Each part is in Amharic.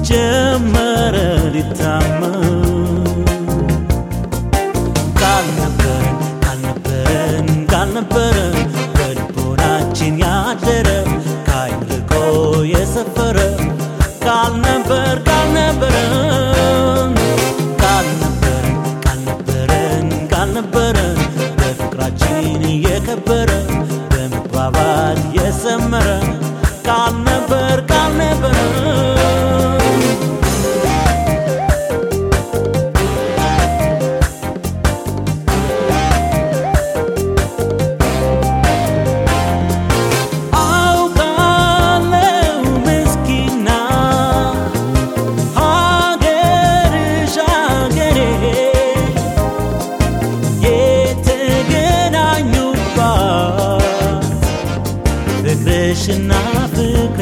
ጀመረ ሊታመን ካልነበረን በልቦናችን ያደረ ከዓይን ርቆ የሰፈረ ካልነበረን በፍቅራችን የከበረ በመግባባት የሰመረ ካልነበረን ፍቅርሽና ፍቅሬ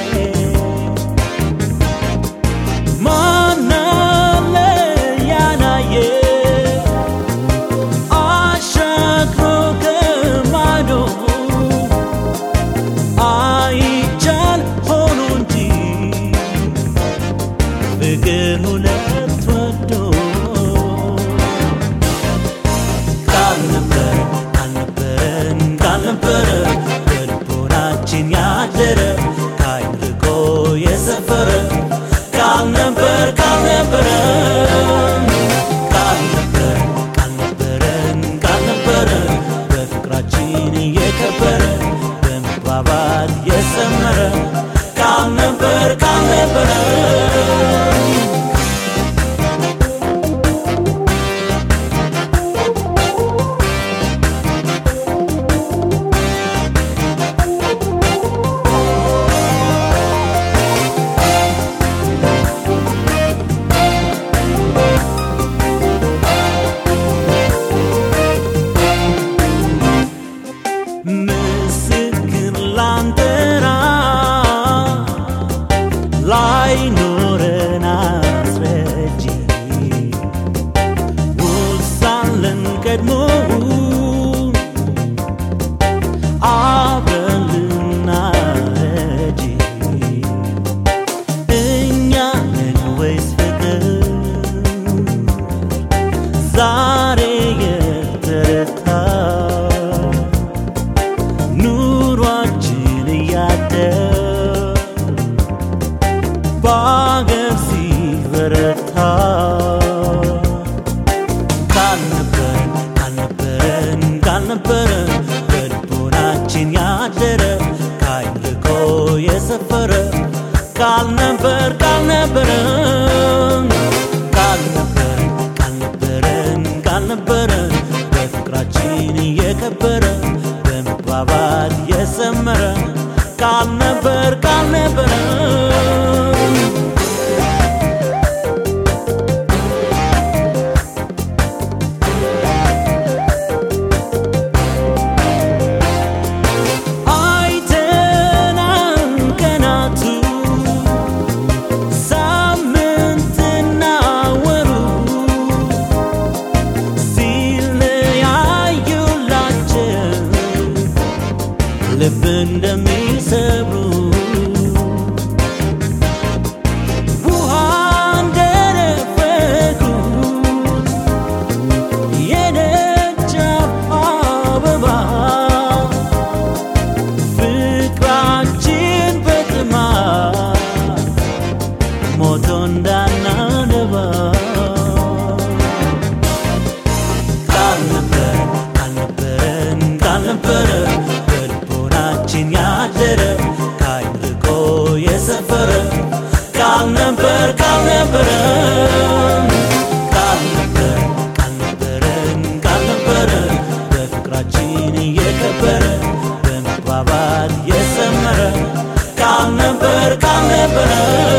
ማናለ ያላየ አሻግሮ ከማዶ አይቻል ሆኖ እንጂ ፍቅር ሁለት ወዶ ካልነበረን ያደረ ከዓይን ርቆ የሰፈረ ካልነበረን በፍቅራችን የከበረ በመግባባት የሰመረ ካልነበረን ምስክር ላንተራ ላይኖረን አስረጂ ውሳለን ቀድሞ አብረን ልናረጂ እኛ ነን ወይስ ፍቅር ዛሬ የተረታ ኑሯችን እያደር በአገር ሲበረታ ካልነበረን በልቦናችን ያደረ ከዓይን ርቆ የሰፈረ ካልነበረን በፍቅራችን የከበረ በመግባባት የሰመረ ካልነበረን ልብ እንደሚሰብሩ ውሃ እንደነፈጉት የደጃፍ አበባ ፍቅራችን በጥማት ሞቶ እንዳናነባ ካልነበረን ያደረ ከዓይን ርቆ የሰፈረ ካልነበረን በፍቅራችን የከበረ በመግባባት የሰመረ ካልነበረን